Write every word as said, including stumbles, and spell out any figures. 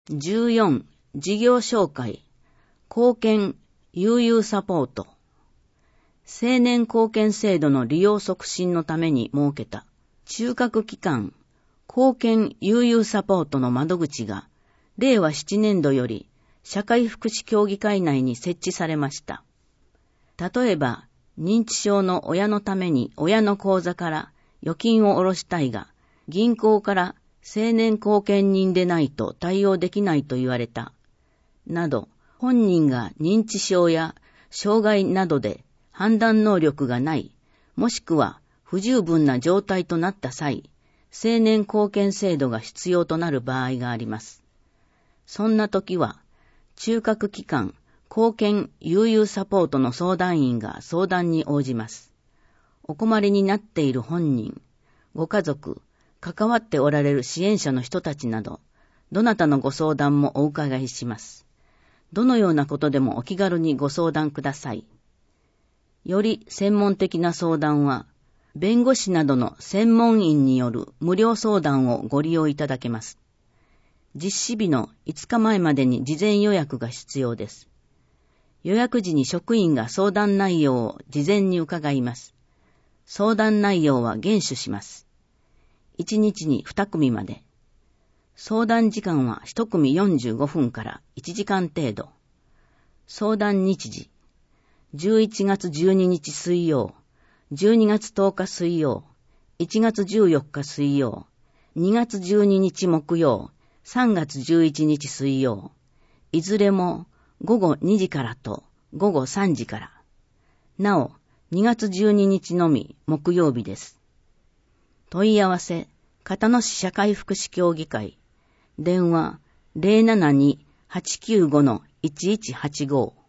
じゅうよん、事業紹介、貢献、悠々サポート。青年貢献制度の利用促進のために設けた中核機関、貢献悠々サポートの窓口が、れいわななねんどより社会福祉協議会内に設置されました。例えば、認知症の親のために親の口座から預金を下ろしたいが、銀行から青年貢献人でないと対応できないと言われた。など、本人が認知症や障害などで判断能力がない、もしくは不十分な状態となった際、青年貢献制度が必要となる場合があります。そんな時は、中核機関、貢献悠々サポートの相談員が相談に応じます。お困りになっている本人、ご家族、関わっておられる支援者の人たちなど、どなたのご相談もお伺いします。どのようなことでもお気軽にご相談ください。より専門的な相談は、弁護士などの専門員による無料相談をご利用いただけます。実施日のいつかまえまでに事前予約が必要です。予約時に職員が相談内容を事前に伺います。相談内容は厳守します。いちにちににくみまで。相談時間はいちくみよんじゅうごふんからいちじかん程度。相談日時。じゅういちがつじゅうににち水曜、じゅうにがつとおか水曜、いちがつじゅうよっか水曜、にがつじゅうににち木曜、さんがつじゅういちにち水曜。いずれもごごにじからとごごさんじから。なお、にがつじゅうににちのみ木曜日です。問い合わせ、片野市社会福祉協議会。電話 ゼロななに はちきゅうご いちいちはちご。